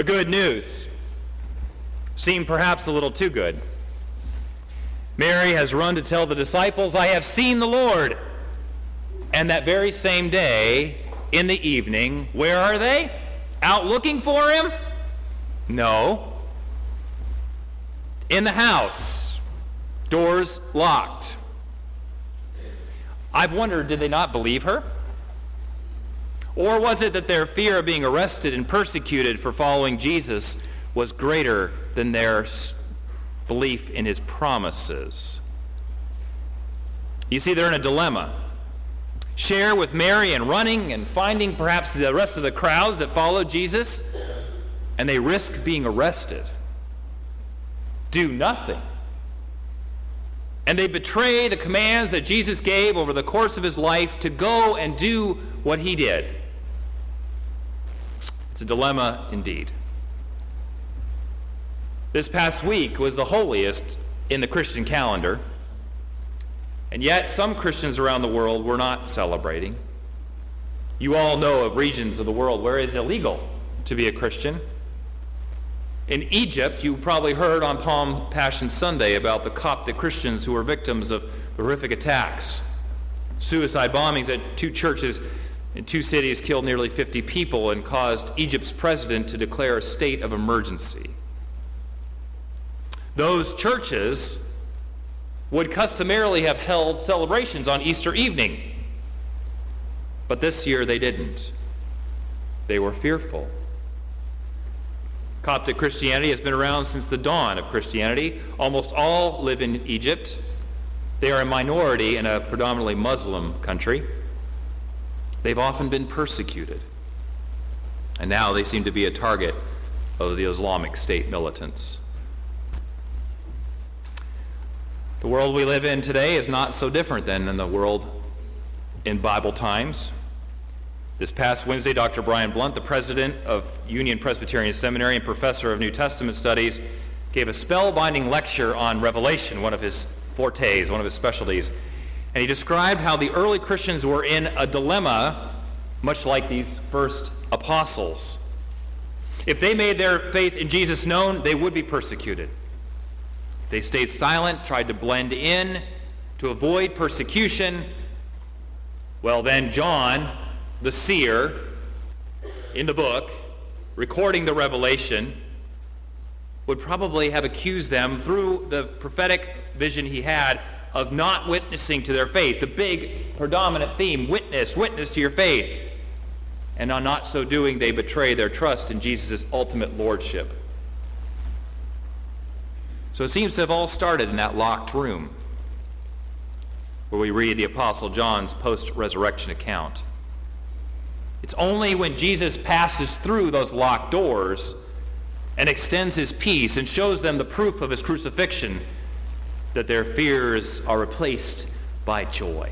The good news seemed perhaps a little too good. Mary has run to tell the disciples, "I have seen the Lord." And that very same day, in the evening, where are they? Out looking for him? No. In the house, doors locked. I've wondered, did they not believe her? Or was it that their fear of being arrested and persecuted for following Jesus was greater than their belief in his promises? You see, they're in a dilemma. Share with Mary in running and finding perhaps the rest of the crowds that followed Jesus, and they risk being arrested. Do nothing. And they betray the commands that Jesus gave over the course of his life to go and do what he did. It's a dilemma indeed. This past week was the holiest in the Christian calendar, and yet some Christians around the world were not celebrating. You all know of regions of the world where it is illegal to be a Christian. In Egypt, you probably heard on Palm Passion Sunday about the Coptic Christians who were victims of horrific attacks. Suicide bombings at 2 churches in 2 cities killed nearly 50 people and caused Egypt's president to declare a state of emergency. Those churches would customarily have held celebrations on Easter evening, but this year they didn't. They were fearful. Coptic Christianity has been around since the dawn of Christianity. Almost all live in Egypt. They are a minority in a predominantly Muslim country. They've often been persecuted, and now they seem to be a target of the Islamic State militants. The world we live in today is not so different than in the world in Bible times. This past Wednesday, Dr. Brian Blunt, the president of Union Presbyterian Seminary and professor of New Testament studies, gave a spellbinding lecture on Revelation, one of his fortes, one of his specialties. And he described how the early Christians were in a dilemma, much like these first apostles. If they made their faith in Jesus known, they would be persecuted. If they stayed silent, tried to blend in to avoid persecution, well then John, the seer, in the book, recording the revelation, would probably have accused them through the prophetic vision he had of not witnessing to their faith. The big predominant theme, witness to your faith. And on not so doing, they betray their trust in Jesus' ultimate lordship. So it seems to have all started in that locked room where we read the Apostle John's post-resurrection account. It's only when Jesus passes through those locked doors and extends his peace and shows them the proof of his crucifixion that their fears are replaced by joy.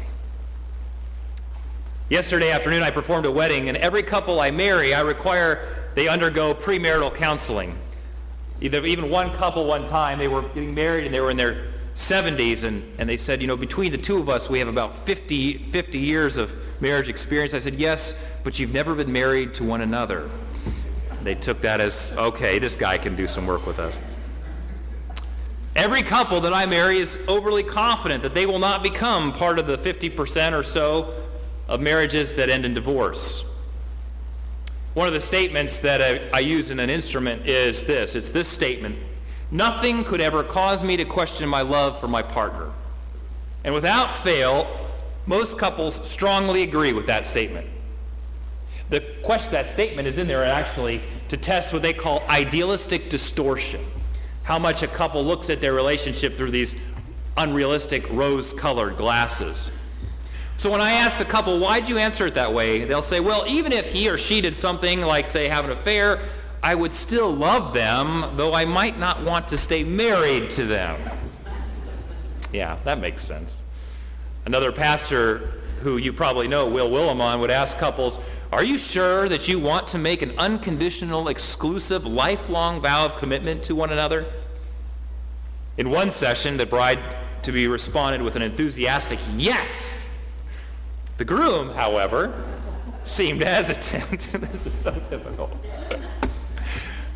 Yesterday afternoon I performed a wedding, and every couple I marry, I require they undergo premarital counseling. Even one couple one time, they were getting married and they were in their 70s, and they said, between the two of us, we have about 50 years of marriage experience. I said, yes, but you've never been married to one another. They took that as, okay, this guy can do some work with us. Every couple that I marry is overly confident that they will not become part of the 50% or so of marriages that end in divorce. One of the statements that I use in an instrument is this. It's this statement: nothing could ever cause me to question my love for my partner. And without fail, most couples strongly agree with that statement. That statement is in there actually to test what they call idealistic distortion. How much a couple looks at their relationship through these unrealistic rose-colored glasses. So when I ask the couple, why'd you answer it that way? They'll say, well, even if he or she did something like, say, have an affair, I would still love them, though I might not want to stay married to them. Yeah, that makes sense. Another pastor who you probably know, Will Willimon, would ask couples, are you sure that you want to make an unconditional, exclusive, lifelong vow of commitment to one another? In one session, the bride-to-be responded with an enthusiastic yes. The groom, however, seemed hesitant. This is so typical.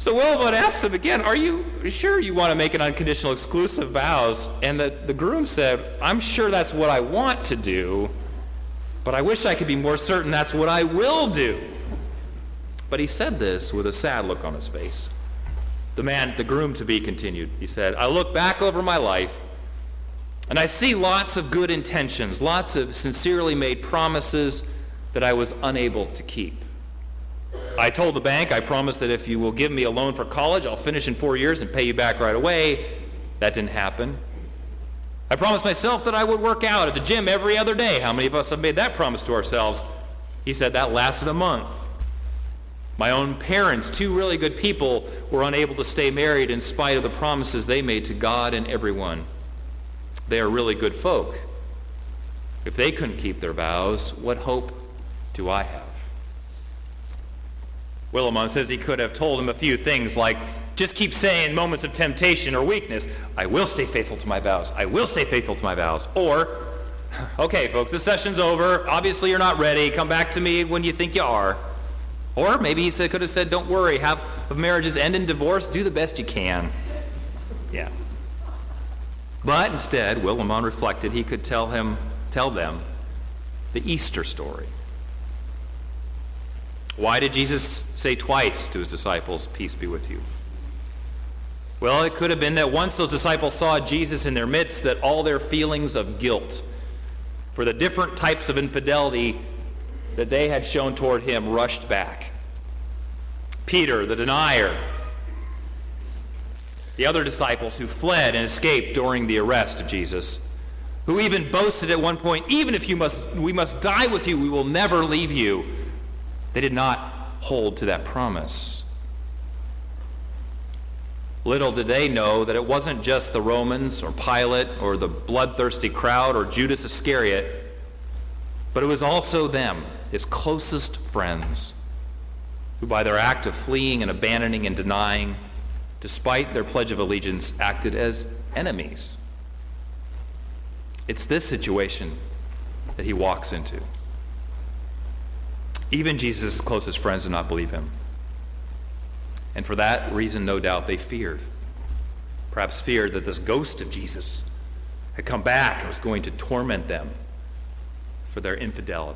So Willamette asks him again, are you sure you want to make an unconditional exclusive vows? And the groom said, I'm sure that's what I want to do, but I wish I could be more certain that's what I will do. But he said this with a sad look on his face. The groom-to-be continued. He said, I look back over my life, and I see lots of good intentions, lots of sincerely made promises that I was unable to keep. I told the bank I promised that if you will give me a loan for college, I'll finish in 4 years and pay you back right away. That didn't happen. I promised myself that I would work out at the gym every other day. How many of us have made that promise to ourselves? He said that lasted a month. My own parents, two really good people, were unable to stay married in spite of the promises they made to God and everyone. They are really good folk. If they couldn't keep their vows, what hope do I have? Willimon says he could have told him a few things like, just keep saying in moments of temptation or weakness, I will stay faithful to my vows. I will stay faithful to my vows. Or, okay, folks, this session's over. Obviously you're not ready. Come back to me when you think you are. Or maybe he could have said, don't worry, half of marriages end in divorce. Do the best you can. Yeah. But instead, Willimon reflected he could tell them the Easter story. Why did Jesus say twice to his disciples, peace be with you? Well, it could have been that once those disciples saw Jesus in their midst, that all their feelings of guilt for the different types of infidelity that they had shown toward him rushed back. Peter, the denier, the other disciples who fled and escaped during the arrest of Jesus, who even boasted at one point, even if we must die with you, we will never leave you. They did not hold to that promise. Little did they know that it wasn't just the Romans or Pilate or the bloodthirsty crowd or Judas Iscariot, but it was also them, his closest friends, who by their act of fleeing and abandoning and denying, despite their pledge of allegiance, acted as enemies. It's this situation that he walks into. Even Jesus' closest friends did not believe him. And for that reason, no doubt, they feared. Perhaps feared that this ghost of Jesus had come back and was going to torment them for their infidelity.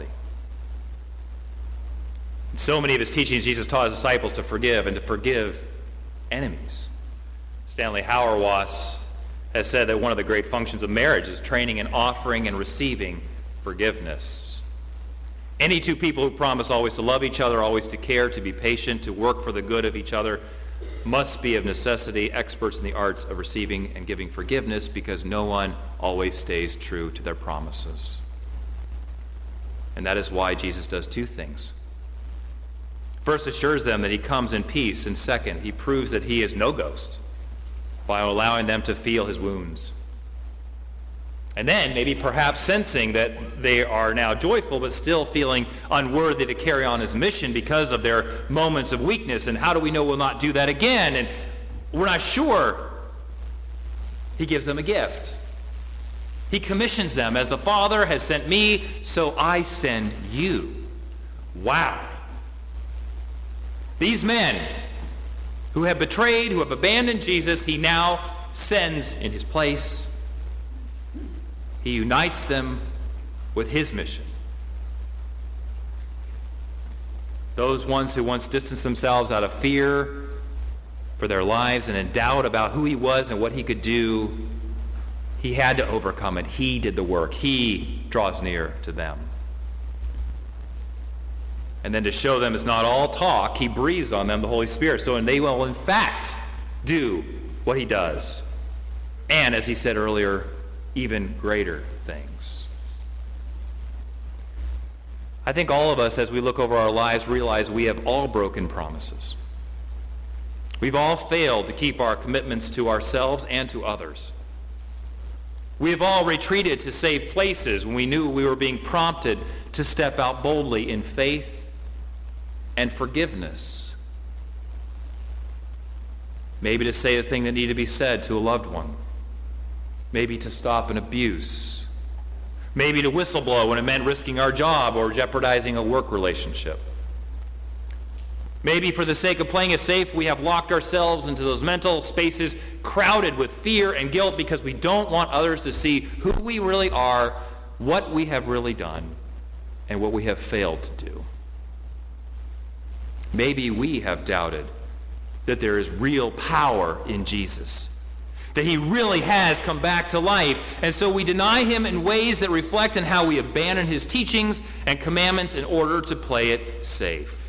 In so many of his teachings, Jesus taught his disciples to forgive and to forgive enemies. Stanley Hauerwas has said that one of the great functions of marriage is training and offering and receiving forgiveness. Any two people who promise always to love each other, always to care, to be patient, to work for the good of each other, must be of necessity experts in the arts of receiving and giving forgiveness, because no one always stays true to their promises. And that is why Jesus does two things. First, assures them that he comes in peace, and second, he proves that he is no ghost by allowing them to feel his wounds. And then, maybe perhaps sensing that they are now joyful, but still feeling unworthy to carry on his mission because of their moments of weakness. And how do we know we'll not do that again? And we're not sure. He gives them a gift. He commissions them. As the Father has sent me, so I send you. Wow. These men who have betrayed, who have abandoned Jesus, he now sends in his place. He unites them with his mission. Those ones who once distanced themselves out of fear for their lives and in doubt about who he was and what he could do, he had to overcome it. He did the work. He draws near to them. And then to show them it's not all talk, he breathes on them the Holy Spirit, so they will in fact do what he does. And as he said earlier, even greater things. I think all of us, as we look over our lives, realize we have all broken promises. We've all failed to keep our commitments to ourselves and to others. We have all retreated to safe places when we knew we were being prompted to step out boldly in faith and forgiveness. Maybe to say the thing that needed to be said to a loved one. Maybe to stop an abuse. Maybe to whistleblow when it meant risking our job or jeopardizing a work relationship. Maybe for the sake of playing it safe, we have locked ourselves into those mental spaces crowded with fear and guilt because we don't want others to see who we really are, what we have really done, and what we have failed to do. Maybe we have doubted that there is real power in Jesus, that he really has come back to life, and so we deny him in ways that reflect on how we abandon his teachings and commandments in order to play it safe.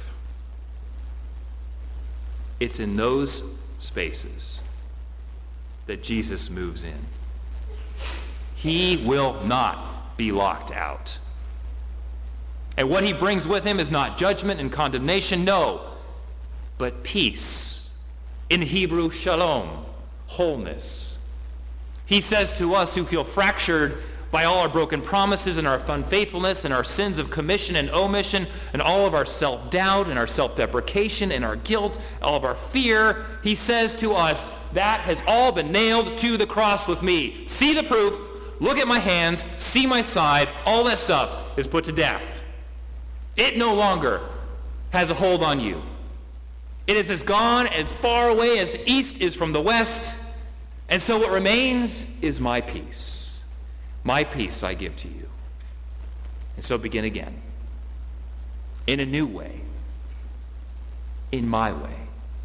It's in those spaces that Jesus moves in. He will not be locked out. And what he brings with him is not judgment and condemnation, no, but peace. In Hebrew, shalom, wholeness. He says to us who feel fractured by all our broken promises and our unfaithfulness and our sins of commission and omission and all of our self-doubt and our self-deprecation and our guilt, all of our fear, he says to us, that has all been nailed to the cross with me. See the proof, look at my hands, see my side, all that stuff is put to death. It no longer has a hold on you. It is as gone as far away as the east is from the west, and so what remains is my peace. My peace I give to you. And so begin again. In a new way. In my way.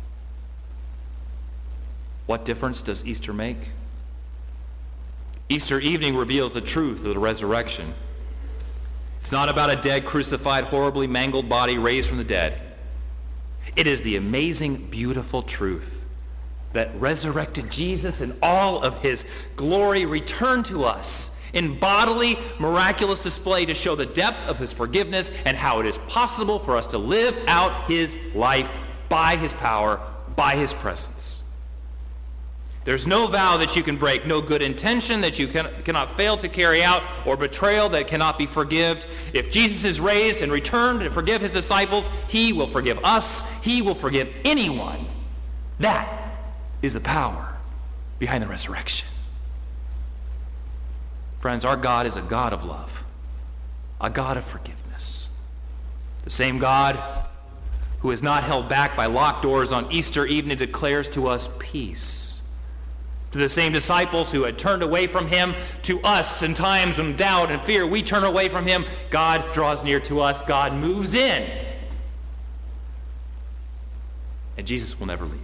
What difference does Easter make? Easter evening reveals the truth of the resurrection. It's not about a dead, crucified, horribly mangled body raised from the dead. It is the amazing, beautiful truth that resurrected Jesus in all of his glory returned to us in bodily, miraculous display to show the depth of his forgiveness and how it is possible for us to live out his life by his power, by his presence. There's no vow that you can break, no good intention that you cannot fail to carry out, or betrayal that cannot be forgiven. If Jesus is raised and returned to forgive his disciples, he will forgive us. He will forgive anyone. That is the power behind the resurrection. Friends, our God is a God of love, a God of forgiveness. The same God who is not held back by locked doors on Easter evening declares to us peace. To the same disciples who had turned away from him, to us in times of doubt and fear, we turn away from him. God draws near to us. God moves in. And Jesus will never leave.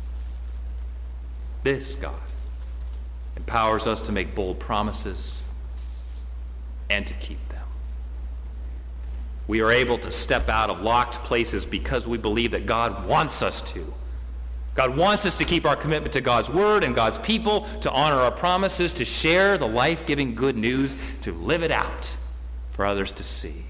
This God empowers us to make bold promises and to keep them. We are able to step out of locked places because we believe that God wants us to. God wants us to keep our commitment to God's word and God's people, to honor our promises, to share the life-giving good news, to live it out for others to see.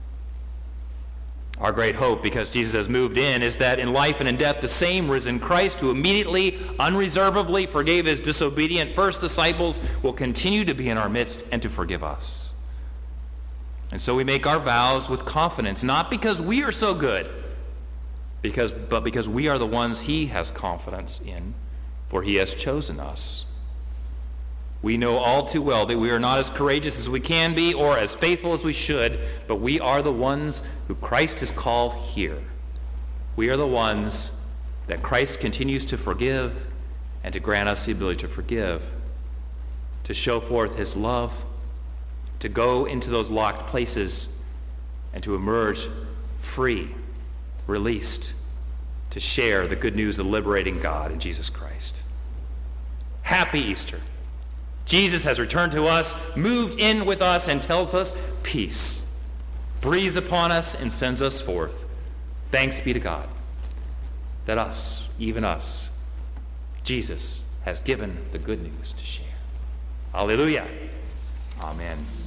Our great hope, because Jesus has moved in, is that in life and in death, the same risen Christ who immediately, unreservedly forgave his disobedient first disciples will continue to be in our midst and to forgive us. And so we make our vows with confidence, not because we are so good, but because we are the ones he has confidence in, for he has chosen us. We know all too well that we are not as courageous as we can be or as faithful as we should, but we are the ones who Christ has called here. We are the ones that Christ continues to forgive and to grant us the ability to forgive, to show forth his love, to go into those locked places and to emerge free, released, to share the good news of the liberating God in Jesus Christ. Happy Easter. Jesus has returned to us, moved in with us, and tells us peace. Breathes upon us and sends us forth. Thanks be to God that us, even us, Jesus has given the good news to share. Hallelujah. Amen.